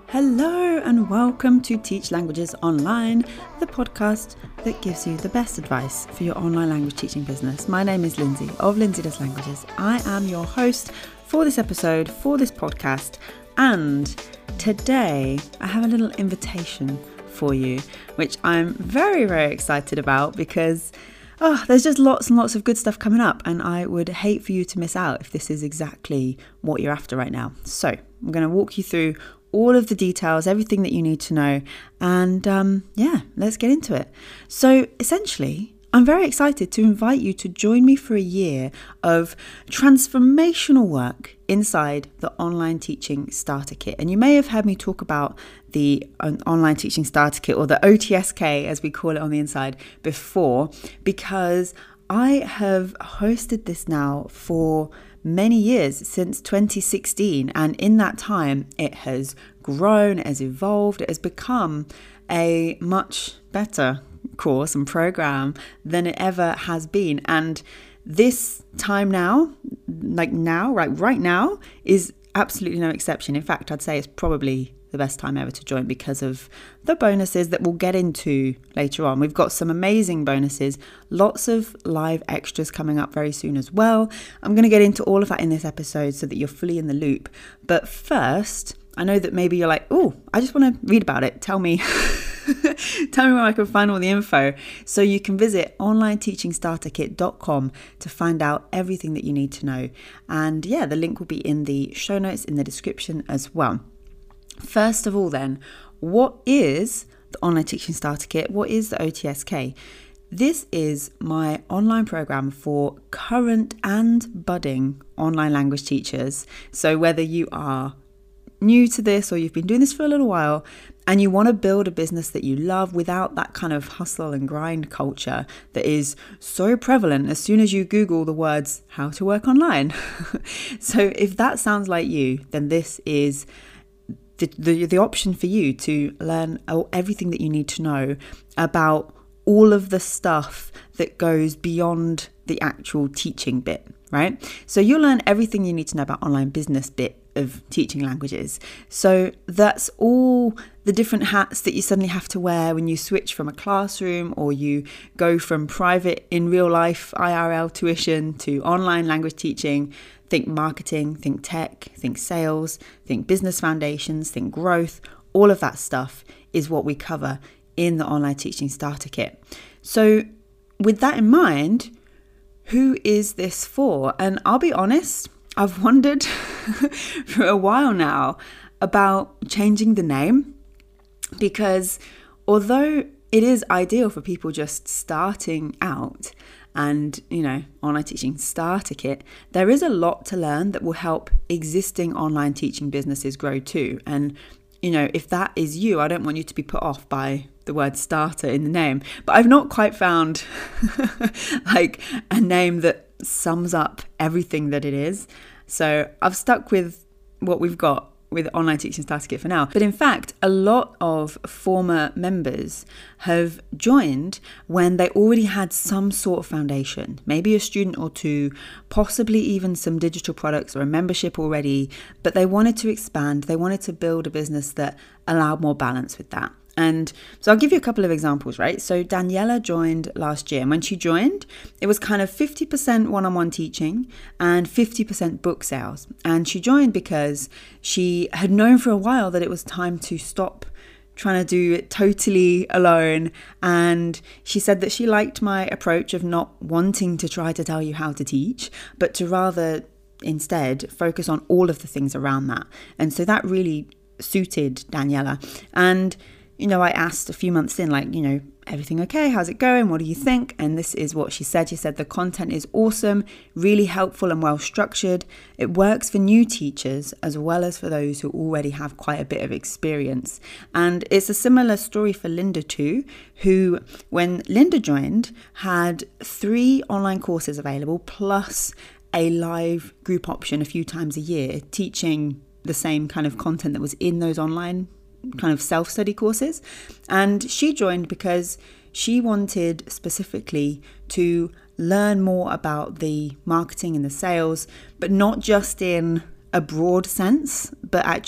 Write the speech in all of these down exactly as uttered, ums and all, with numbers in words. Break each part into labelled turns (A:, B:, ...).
A: Hello and welcome to Teach Languages Online, the podcast that gives you the best advice for your online language teaching business. My name is Lindsay of Lindsay Does Languages. I am your host for this episode, for this podcast, and today I have a little invitation for you, which I'm very, very excited about because oh, there's just lots and lots of good stuff coming up, and I would hate for you to miss out if this is exactly what you're after right now. So I'm going to walk you through all of the details, everything that you need to know. And um, yeah, let's get into it. So essentially, I'm very excited to invite you to join me for a year of transformational work inside the Online Teaching Starter Kit. And you may have heard me talk about the Online Teaching Starter Kit, or the O T S K as we call it on the inside, before, because I have hosted this now for many years, since twenty sixteen, and in that time it has grown, it has evolved, it has become a much better course and program than it ever has been. And this time now, like now, right, right now, is absolutely no exception. In fact, I'd say it's probably the best time ever to join because of the bonuses that we'll get into later on. We've got some amazing bonuses, lots of live extras coming up very soon as well. I'm going to get into all of that in this episode so that you're fully in the loop. But first, I know that maybe you're like, oh, I just want to read about it. Tell me, tell me where I can find all the info. So you can visit online teaching starter kit dot com to find out everything that you need to know. And yeah, the link will be in the show notes, in the description as well. First of all then, what is the Online Teaching Starter Kit? What is the O T S K? This is my online program for current and budding online language teachers. So whether you are new to this or you've been doing this for a little while and you want to build a business that you love without that kind of hustle and grind culture that is so prevalent as soon as you Google the words how to work online. So if that sounds like you, then this is The, the the option for you to learn everything that you need to know about all of the stuff that goes beyond the actual teaching bit, right? So you'll learn everything you need to know about online business bit of teaching languages. So that's all the different hats that you suddenly have to wear when you switch from a classroom or you go from private in real life I R L tuition to online language teaching. Think marketing, think tech, think sales, think business foundations, think growth. All of that stuff is what we cover in the Online Teaching Starter Kit. So with that in mind, who is this for? And I'll be honest, I've wondered for a while now about changing the name, because although it is ideal for people just starting out and, you know, Online Teaching Starter Kit, there is a lot to learn that will help existing online teaching businesses grow too. And, you know, if that is you, I don't want you to be put off by the word starter in the name. But I've not quite found like a name that sums up everything that it is. So I've stuck with what we've got with Online Teaching Starter Kit for now. But in fact, a lot of former members have joined when they already had some sort of foundation, maybe a student or two, possibly even some digital products or a membership already, but they wanted to expand, they wanted to build a business that allowed more balance with that. And so I'll give you a couple of examples, right? So Daniela joined last year, and when she joined, it was kind of fifty percent one-on-one teaching and fifty percent book sales. And she joined because she had known for a while that it was time to stop trying to do it totally alone. And she said that she liked my approach of not wanting to try to tell you how to teach, but to rather instead focus on all of the things around that. And so that really suited Daniela. And you know, I asked a few months in, like, you know, everything okay? How's it going? What do you think? And this is what she said. She said the content is awesome, really helpful and well structured. It works for new teachers as well as for those who already have quite a bit of experience. And it's a similar story for Linda too, who, when Linda joined, had three online courses available plus a live group option a few times a year, teaching the same kind of content that was in those online kind of self-study courses. And she joined because she wanted specifically to learn more about the marketing and the sales, but not just in a broad sense, but actually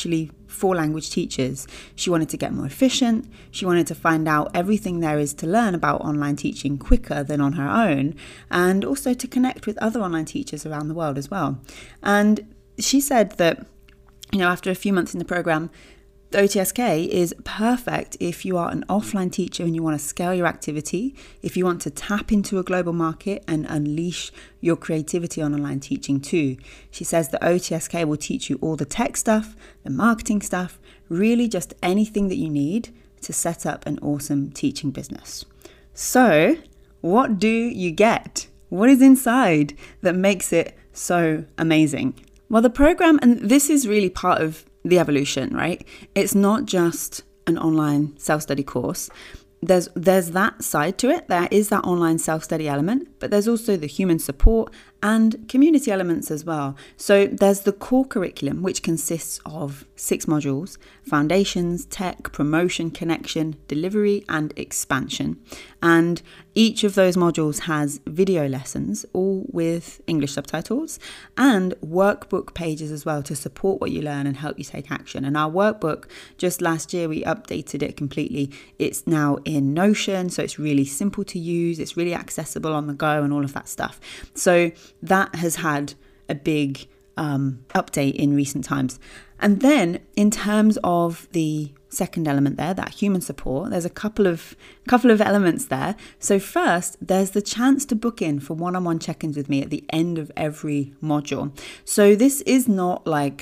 A: for language teachers. She wanted to get more efficient. She wanted to find out everything there is to learn about online teaching quicker than on her own, and also to connect with other online teachers around the world as well. And she said that, you know, after a few months in the program, the O T S K is perfect if you are an offline teacher and you want to scale your activity, if you want to tap into a global market and unleash your creativity on online teaching too. She says the O T S K will teach you all the tech stuff, the marketing stuff, really just anything that you need to set up an awesome teaching business. So, what do you get? What is inside that makes it so amazing? Well, the program, and this is really part of the evolution, right? It's not just an online self-study course. There's there's that side to it. There is that online self-study element, but there's also the human support and community elements as well. So there's the core curriculum, which consists of six modules: foundations, tech, promotion, connection, delivery, and expansion. And each of those modules has video lessons, all with English subtitles, and workbook pages as well to support what you learn and help you take action. And our workbook, just last year, we updated it completely. It's now in Notion, so it's really simple to use. It's really accessible on the go and all of that stuff. So that has had a big um, update in recent times. And then in terms of the second element there, that human support, there's a couple of couple of elements there. So first, there's the chance to book in for one-on-one check-ins with me at the end of every module. So this is not like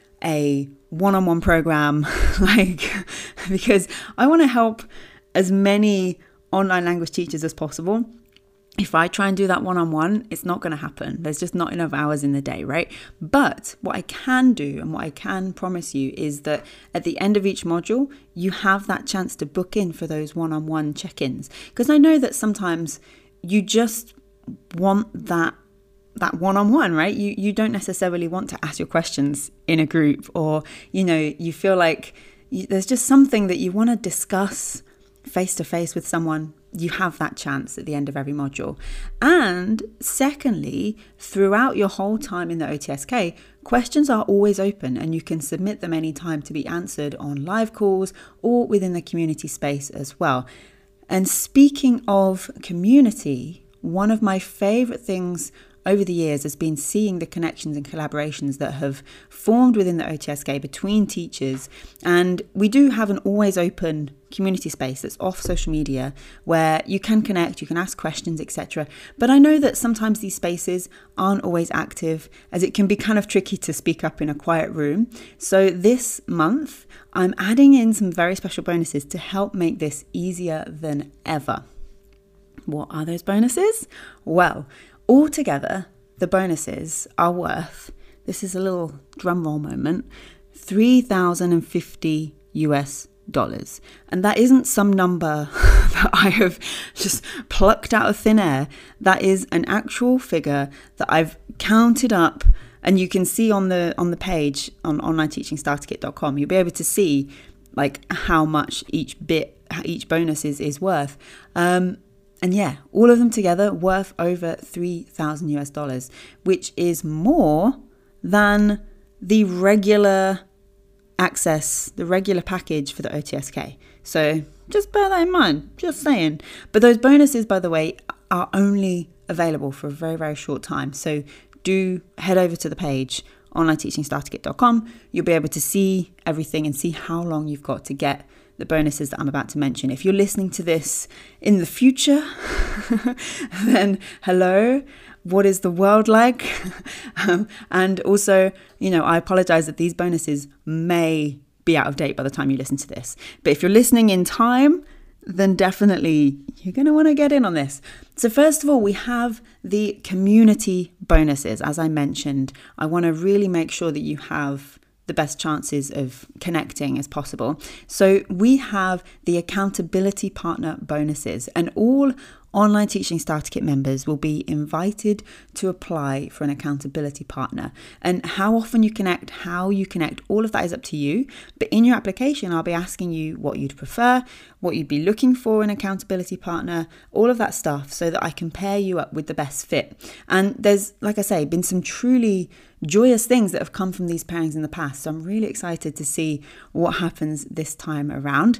A: a one-on-one program, like, because I want to help as many online language teachers as possible. If I try and do that one-on-one, it's not going to happen. There's just not enough hours in the day, right? But what I can do and what I can promise you is that at the end of each module, you have that chance to book in for those one-on-one check-ins. Because I know that sometimes you just want that that one-on-one, right? You you don't necessarily want to ask your questions in a group, or, you know, you feel like you, there's just something that you want to discuss face-to-face with someone. You have that chance at the end of every module. And secondly, throughout your whole time in the O T S K, questions are always open and you can submit them anytime to be answered on live calls or within the community space as well. And speaking of community, one of my favorite things over the years has been seeing the connections and collaborations that have formed within the O T S K between teachers. And we do have an always open community space that's off social media where you can connect, you can ask questions, et cetera. But I know that sometimes these spaces aren't always active, as it can be kind of tricky to speak up in a quiet room. So this month, I'm adding in some very special bonuses to help make this easier than ever. What are those bonuses? Well, altogether, the bonuses are worth, this is a little drum roll moment, three thousand fifty US dollars. And that isn't some number that I have just plucked out of thin air. That is an actual figure that I've counted up, and you can see on the on the page on online teaching starter kit dot com. You'll be able to see like how much each bit, each bonus is, is worth. Um, And yeah, all of them together worth over three thousand US dollars, which is more than the regular access, the regular package for the O T S K. So just bear that in mind, just saying. But those bonuses, by the way, are only available for a very, very short time. So do head over to the page, online teaching starter kit dot com. You'll be able to see everything and see how long you've got to get the bonuses that I'm about to mention. If you're listening to this in the future, then hello, what is the world like? um, and also, you know, I apologize that these bonuses may be out of date by the time you listen to this. But if you're listening in time, then definitely you're going to want to get in on this. So first of all, we have the community bonuses. As I mentioned, I want to really make sure that you have the best chances of connecting as possible. So we have the accountability partner bonuses, and all Online Teaching Starter Kit members will be invited to apply for an accountability partner. And how often you connect, how you connect, all of that is up to you. But in your application, I'll be asking you what you'd prefer, what you'd be looking for in an accountability partner, all of that stuff, so that I can pair you up with the best fit. And there's, like I say, been some truly joyous things that have come from these pairings in the past. So I'm really excited to see what happens this time around.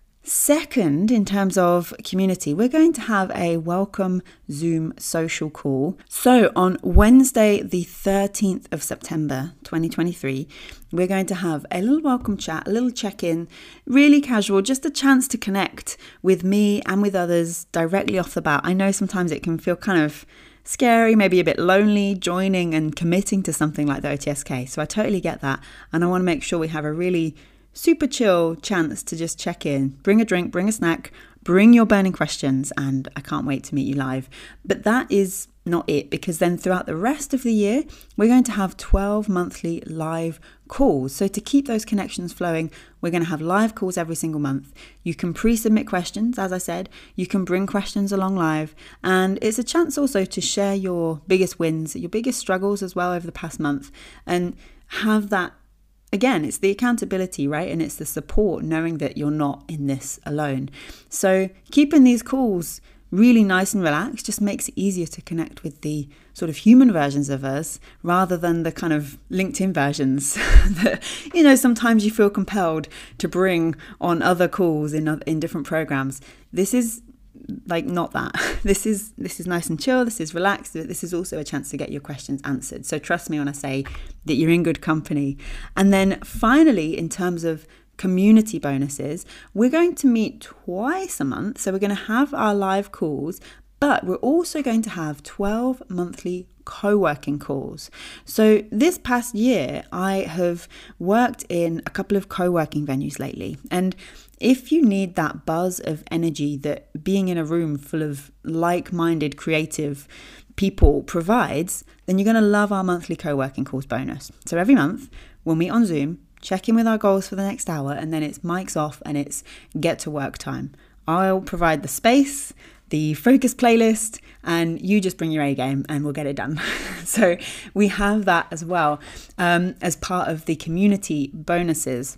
A: Second, in terms of community, we're going to have a welcome Zoom social call. So on Wednesday, the thirteenth of September, twenty twenty-three, we're going to have a little welcome chat, a little check-in, really casual, just a chance to connect with me and with others directly off the bat. I know sometimes it can feel kind of scary, maybe a bit lonely, joining and committing to something like the O T S K. So I totally get that. And I want to make sure we have a really super chill chance to just check in, bring a drink, bring a snack, bring your burning questions, and I can't wait to meet you live. But that is not it, because then throughout the rest of the year, we're going to have twelve monthly live calls. So to keep those connections flowing, we're going to have live calls every single month. You can pre-submit questions, as I said, you can bring questions along live, and it's a chance also to share your biggest wins, your biggest struggles as well over the past month, and have that. Again, it's the accountability, right? And it's the support, knowing that you're not in this alone. So keeping these calls really nice and relaxed just makes it easier to connect with the sort of human versions of us rather than the kind of LinkedIn versions that, you know, sometimes you feel compelled to bring on other calls in in different programs. This is like not that. This is this is nice and chill. This is relaxed. This is also a chance to get your questions answered. So trust me when I say that you're in good company. And then finally, in terms of community bonuses, we're going to meet twice a month. So we're going to have our live calls, but we're also going to have twelve monthly co-working calls. So this past year, I have worked in a couple of co-working venues lately. And if you need that buzz of energy that being in a room full of like-minded creative people provides, then you're going to love our monthly co-working calls bonus. So every month we'll meet on Zoom, check in with our goals for the next hour, and then it's mics off and it's get to work time. I'll provide the space, the focus playlist, and you just bring your A game and we'll get it done. So we have that as well um, as part of the community bonuses.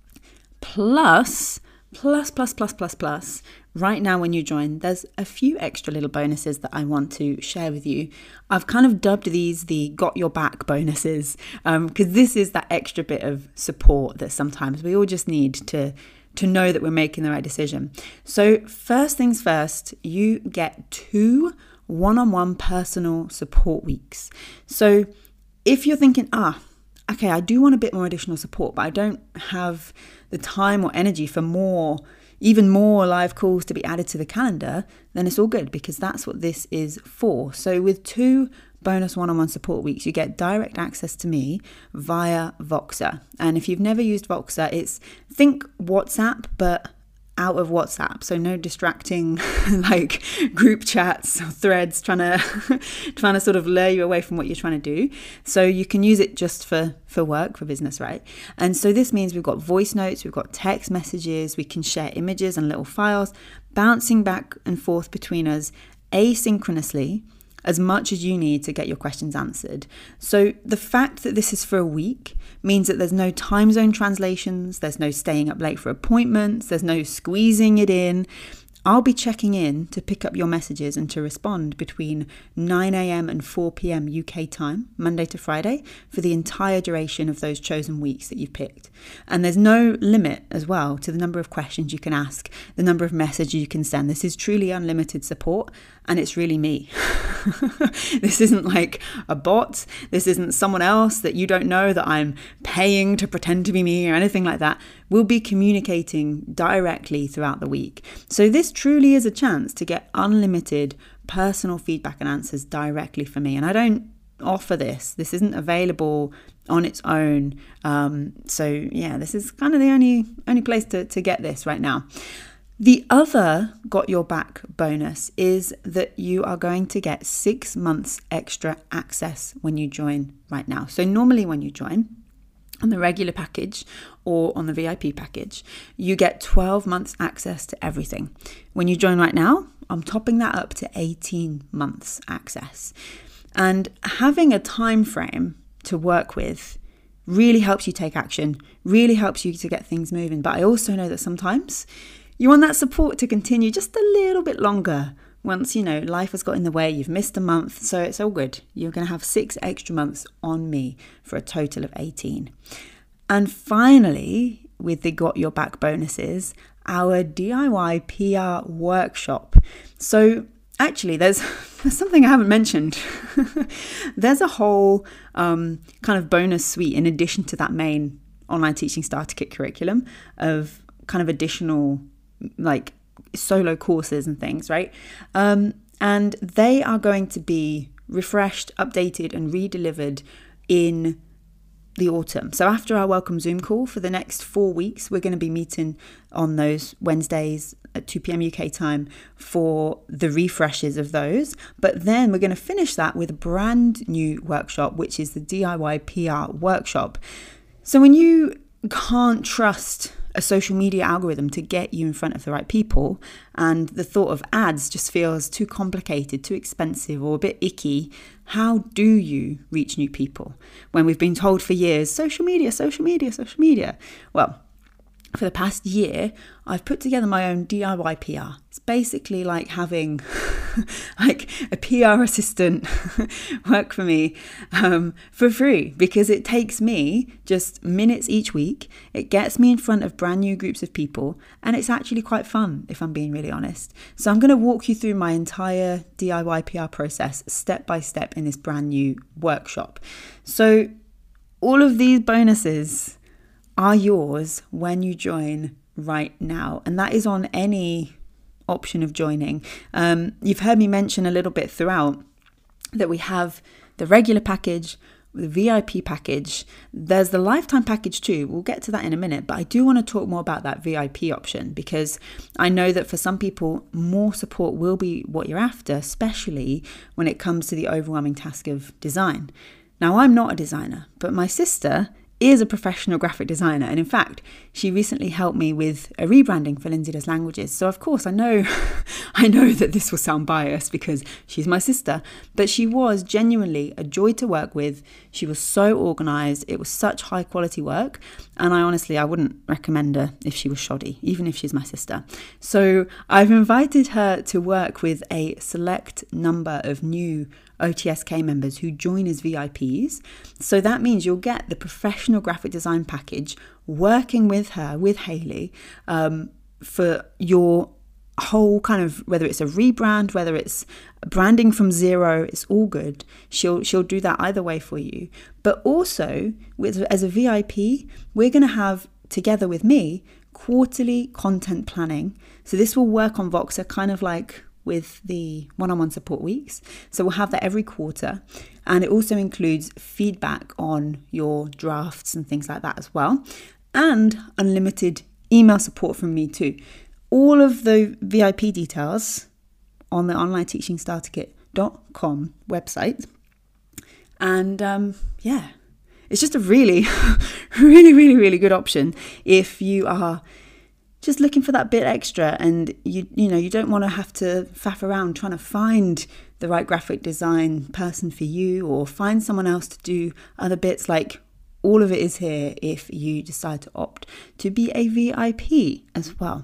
A: Plus, plus, plus, plus, plus, plus, right now when you join, there's a few extra little bonuses that I want to share with you. I've kind of dubbed these the got your back bonuses um, because this is that extra bit of support that sometimes we all just need to to know that we're making the right decision. So first things first, you get two one-on-one personal support weeks. So if you're thinking, ah, okay, I do want a bit more additional support, but I don't have the time or energy for more, even more live calls to be added to the calendar, then it's all good because that's what this is for. So with two bonus one-on-one support weeks, you get direct access to me via Voxer. And if you've never used Voxer, it's think WhatsApp, but out of WhatsApp. So no distracting like group chats or threads trying to trying to sort of lure you away from what you're trying to do. So you can use it just for, for work, for business, right? And so this means we've got voice notes, we've got text messages, we can share images and little files, bouncing back and forth between us asynchronously, as much as you need to get your questions answered. So the fact that this is for a week means that there's no time zone translations, there's no staying up late for appointments, there's no squeezing it in. I'll be checking in to pick up your messages and to respond between nine a.m. and four p.m. U K time, Monday to Friday, for the entire duration of those chosen weeks that you've picked. And there's no limit as well to the number of questions you can ask, the number of messages you can send. This is truly unlimited support, and it's really me. This isn't like a bot. This isn't someone else that you don't know that I'm paying to pretend to be me or anything like that. We'll be communicating directly throughout the week. So this truly is a chance to get unlimited personal feedback and answers directly from me. And I don't offer this. This isn't available on its own. Um, so yeah, this is kind of the only only place to, to get this right now. The other got your back bonus is that you are going to get six months extra access when you join right now. So normally when you join, on the regular package or on the V I P package, you get twelve months access to everything. When you join right now, I'm topping that up to eighteen months access. And having a time frame to work with really helps you take action, really helps you to get things moving. But I also know that sometimes you want that support to continue just a little bit longer. Once, you know, life has got in the way, you've missed a month, so it's all good. You're going to have six extra months on me for a total of eighteen. And finally, with the Got Your Back bonuses, our D I Y P R workshop. So actually, there's, there's something I haven't mentioned. There's a whole um, kind of bonus suite in addition to that main online teaching starter kit curriculum of kind of additional like solo courses and things, right? Um, and they are going to be refreshed, updated and re-delivered in the autumn. So after our welcome Zoom call for the next four weeks, we're going to be meeting on those Wednesdays at two p.m. U K time for the refreshes of those. But then we're going to finish that with a brand new workshop, which is the D I Y P R workshop. So when you can't trust a social media algorithm to get you in front of the right people, and the thought of ads just feels too complicated, too expensive, or a bit icky, how do you reach new people when we've been told for years, social media, social media, social media? Well, for the past year, I've put together my own D I Y P R. It's basically like having like a P R assistant work for me um, for free, because it takes me just minutes each week. It gets me in front of brand new groups of people, and it's actually quite fun, if I'm being really honest. So I'm going to walk you through my entire D I Y P R process step by step in this brand new workshop. So all of these bonuses are yours when you join right now, and that is on any option of joining. Um, you've heard me mention a little bit throughout that we have the regular package, the V I P package. There's the lifetime package too. We'll get to that in a minute, but I do want to talk more about that V I P option, because I know that for some people, more support will be what you're after, especially when it comes to the overwhelming task of design. Now, I'm not a designer, but my sister is a professional graphic designer, and in fact she recently helped me with a rebranding for Lindsay Does Languages. So of course I know I know that this will sound biased because she's my sister, but she was genuinely a joy to work with. She was so organized, it was such high quality work, and I honestly I wouldn't recommend her if she was shoddy, even if she's my sister. So I've invited her to work with a select number of new O T S K members who join as V I Ps. So that means you'll get the professional graphic design package working with her, with Hayley, um, for your whole kind of, whether it's a rebrand, whether it's branding from zero, it's all good. She'll she'll do that either way for you. But also, with as a V I P, we're going to have, together with me, quarterly content planning. So this will work on Voxer kind of like with the one-on-one support weeks. So we'll have that every quarter. And it also includes feedback on your drafts and things like that as well. And unlimited email support from me too. All of the V I P details on the online teaching starter kit dot com website. And um, yeah, it's just a really, really, really, really good option if you are just looking for that bit extra, and you you know you don't want to have to faff around trying to find the right graphic design person for you, or find someone else to do other bits. Like, all of it is here if you decide to opt to be a V I P as well.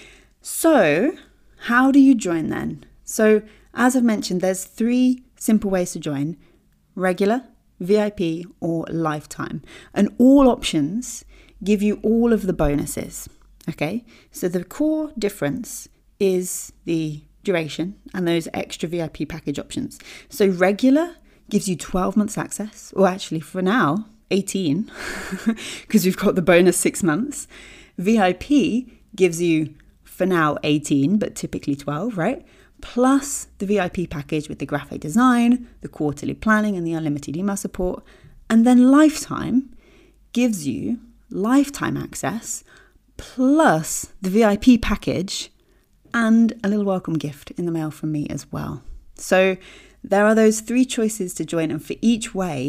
A: So how do you join then? So as I've mentioned, there's three simple ways to join: regular, V I P or lifetime, and all options give you all of the bonuses. Okay, so the core difference is the duration and those extra V I P package options. So regular gives you twelve months access, or actually for now, eighteen, because we've got the bonus six months. V I P gives you, for now, eighteen, but typically twelve, right? Plus the V I P package with the graphic design, the quarterly planning and the unlimited email support. And then lifetime gives you lifetime access, plus the V I P package and a little welcome gift in the mail from me as well. So there are those three choices to join, and for each way,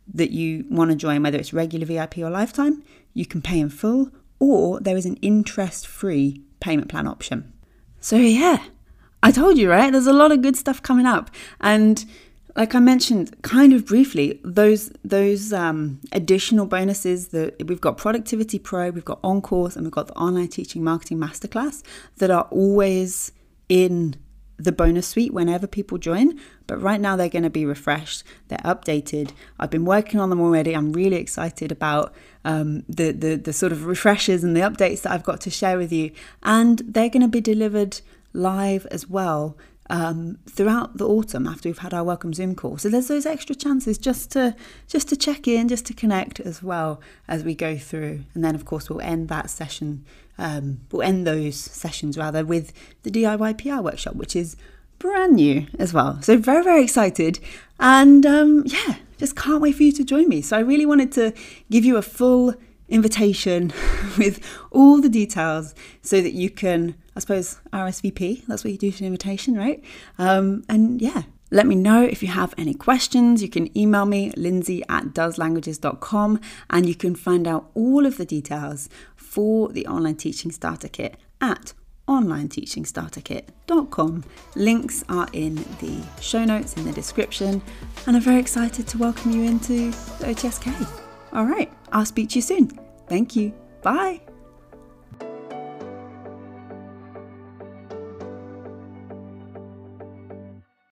A: that you want to join, whether it's regular V I P or lifetime, you can pay in full, or there is an interest-free payment plan option. So yeah, I told you, right? There's a lot of good stuff coming up. And like I mentioned kind of briefly, those those um, additional bonuses that we've got Productivity Pro, we've got On Course, and we've got the Online Teaching Marketing Masterclass that are always in the bonus suite whenever people join. But right now they're going to be refreshed. They're updated. I've been working on them already. I'm really excited about um, the, the, the sort of refreshes and the updates that I've got to share with you. And they're going to be delivered live as well um, throughout the autumn after we've had our welcome Zoom call. So there's those extra chances just to just to check in, just to connect as well as we go through. And then of course we'll end that session, um, we'll end those sessions rather with the D I Y P R workshop, which is brand new as well. So very, very excited. And um, yeah, just can't wait for you to join me. So I really wanted to give you a full invitation with all the details so that you can, I suppose, R S V P. That's what you do for an invitation, right? Um, and yeah, let me know if you have any questions. You can email me, lindsay at does languages dot com, and you can find out all of the details for the Online Teaching Starter Kit at online teaching starter kit dot com. Links are in the show notes in the description, and I'm very excited to welcome you into the O T S K. All right, I'll speak to you soon. Thank you. Bye.